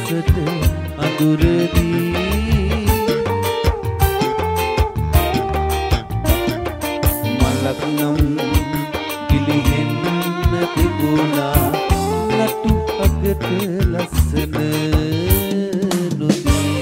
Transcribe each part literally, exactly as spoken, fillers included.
අහසට අඳුරදී මලක් නම් ගිලිහෙන්න තිබුණා නටු අගට ලස්සන නොදී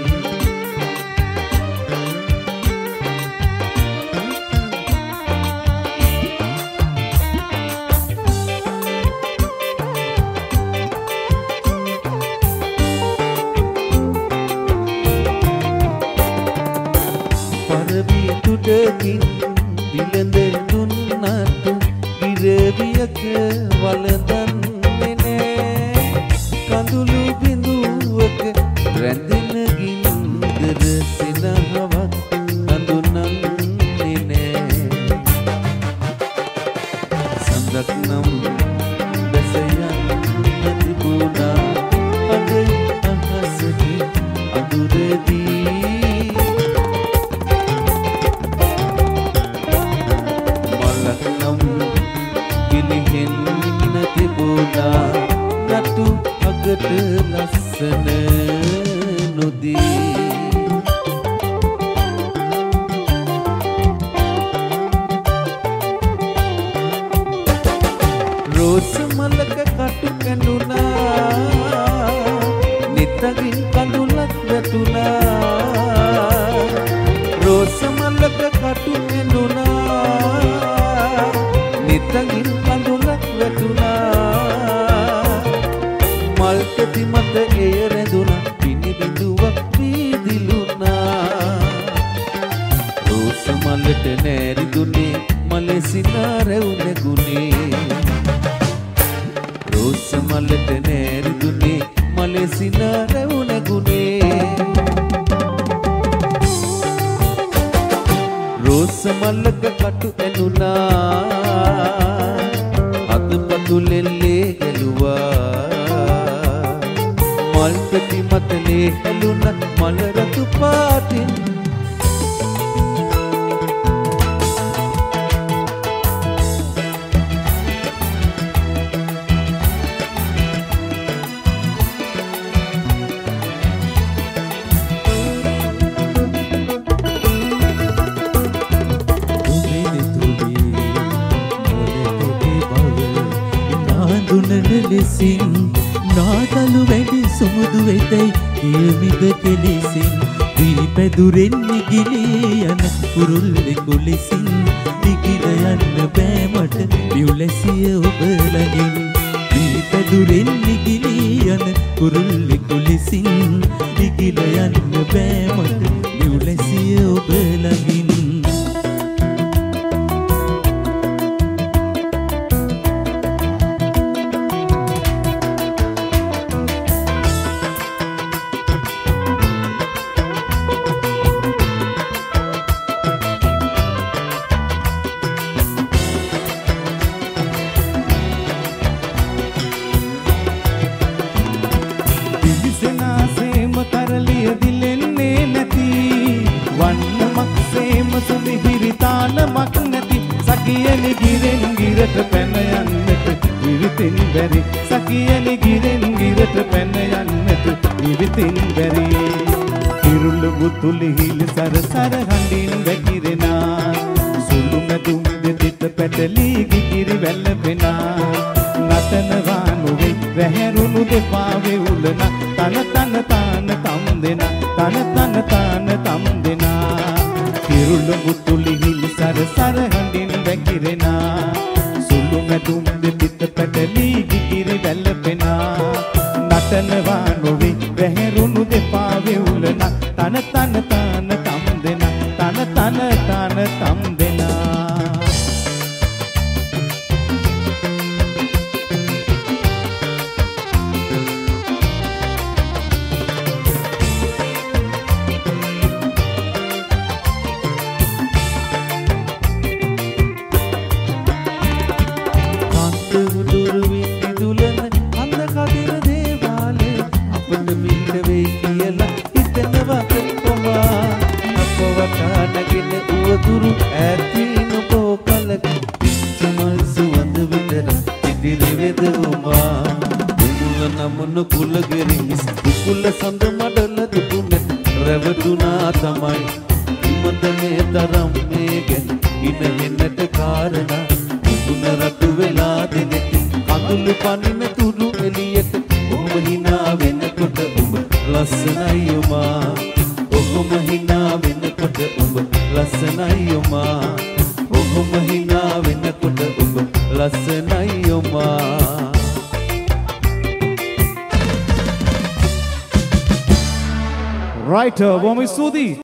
තුඩකින් විලඳ දුන්නත් ගිරවියක වළඳන්නේ නෑ කඳුළු බිඳුවක රැඳෙන ගින්දර සිනහවක් හඳුනන්නේ නෑ සඳක් නම් බැස යන්න තිබුණා අද අහසට අඳුරදී නටු අගට ලස්සන නොදී රෝස මලක කටු කැඳුනා නිතගින් කඳුලක් වැටුණා රෝස මලක කටු කැඳුනා නිතගින් කඳුලක් වැටුණා මල්පති මත එය රැඳුණා පිණි බිඳුවක් වීදිලුණා රෝස මලට නෑරිදුනේ මලසිනා රැවුන ගුනේ රෝස මලට නෑරිදුනේ මලසිනා රැවුන ගුනේ රෝස මලක කටු ඇනුණා අදපතුලෙල්ලේ ගැලුවා මල්පති මතලේ හැලුණ මල රතු පාටින් ලෙසින් නාදලු වැඩි සුමුදු වෙතයි කියමිද කෙලෙසින් දී පැදුරෙන් නිගිලී යන කුරුල්ලෙකු ලෙසින් නිගිල යන්න බෑ මට මියුලැසිය ඔබ ළඟින් දී පැදුරෙන් නිගිලී යන කුරුල්ලෙකු ලෙසින් නිගිල යන්න බෑ මට මියුලැසිය ඔබ ළඟින් සකියනි ගිරෙන් ගිරට පැන යන්නට ඉරිතින් බැරි සකියනි ගිරෙන් ගිරට පැන යන්නට ඉරිතින් බැරි කිරුළු බුතුලි හිල් සරසර හඬින් වැగిරෙනා සුළු මැදුම් දෙතිත පැටලී ගිකිරි වැල්ලපෙනා නතනවා නොවේ වැහැරුණු දෙපා වෙවුලන තන තන තාන තම් දෙන තන තන තාන තම් දෙනා කිරුළු බුතුලි හිල් සරසර හඬින් වැగిරෙනා සුළු මැදුම් දෙතිත පැටලී ගිකිරි වැල්ලපෙනා නටනවා නොවේ වැහැරුණු දෙපා වෙවුලන තන තන තාන තම් දෙන තන තන තාන තම් දෙනා අපට මිට වෙයි කියලා හිතනවා කොහොමද කුකුල ගෙරිමිස් කුකුල සඳ මඩල දුටුනෙත් රැවටුණා තමයි ඉමද මේ තරම් මේ ගැන ඉනහෙන්නට කාරණා කුකුල රතු වෙලා දෙනෙත් කඳුළු පනින තුරු එළියට ඔහොම hina වෙනකොට උඹ ලස්සනයි යොමා ඔහොම hina වෙනකොට උඹ ලස්සනයි යොමා ඔහොම hina වෙනකොට උඹ ලස්සනයි යොමා Right, uh, Womi Sudi.